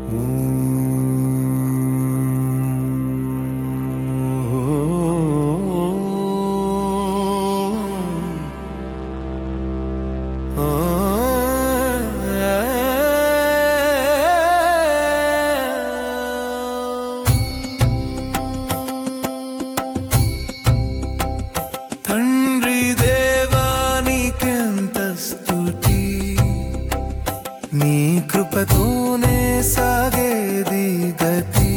తండ్రి దేవానికెంత స్తుతి, నీ కృపతోనే సాగేది గతి.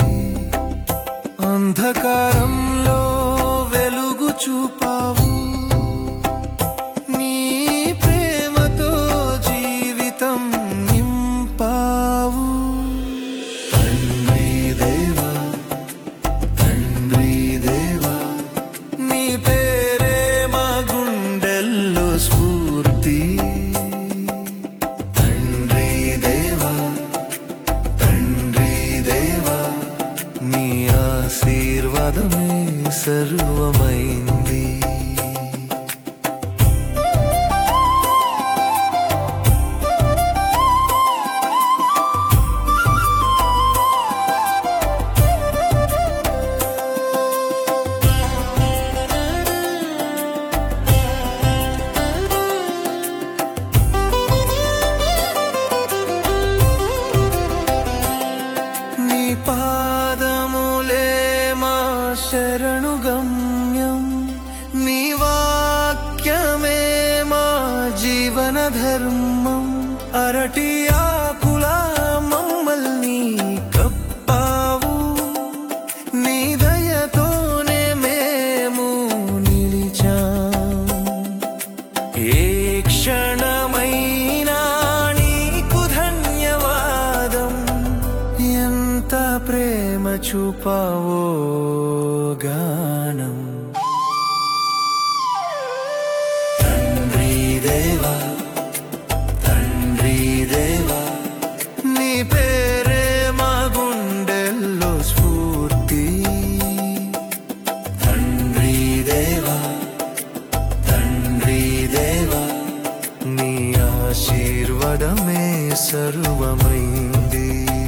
అంధకారంలో వెలుగు చూపావు, నీ ప్రేమతో జీవితం నింపావు. తండ్రి దేవా, తండ్రి దేవా, నీ పేరే మా గుండెల్లో స్ఫూర్తి. తండ్రి దేవా, తండ్రి దేవా, నీ ఆశీర్వాదమే సర్వమైంది. నీ పాదములే మా శరణు గమ్యం, నీ వాక్యమే మా జీవన ధర్మం. అరటి ఆకులా మమ్మల్ని కప్పావు, నీ దయతోనే మేము నిలిచాం. ఏ క్షణమైనా నీకు ధన్యవాదం, ఎంత ప్రేమ చూపావో గానం. తండ్రి దేవా, తండ్రి దేవా, నీ పేరే మా గుండెల్లో స్ఫూర్తి. తండ్రి దేవా, తండ్రి దేవా, నీ ఆశీర్వాదమే సర్వమైంది.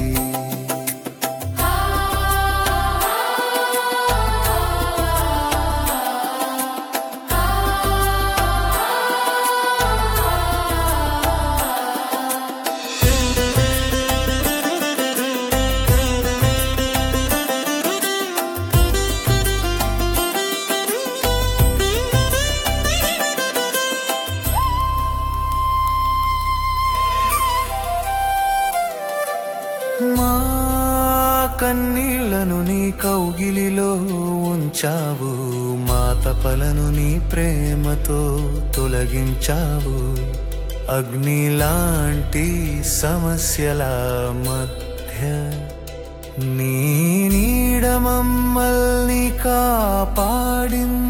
మా కన్నీళ్లను నీ కౌగిలిలో ఉంచావు, మా తపలను నీ ప్రేమతో తొలగించావు. అగ్నిలాంటి సమస్యల మధ్య నీ నీడ మమ్మల్ని కాపాడింది.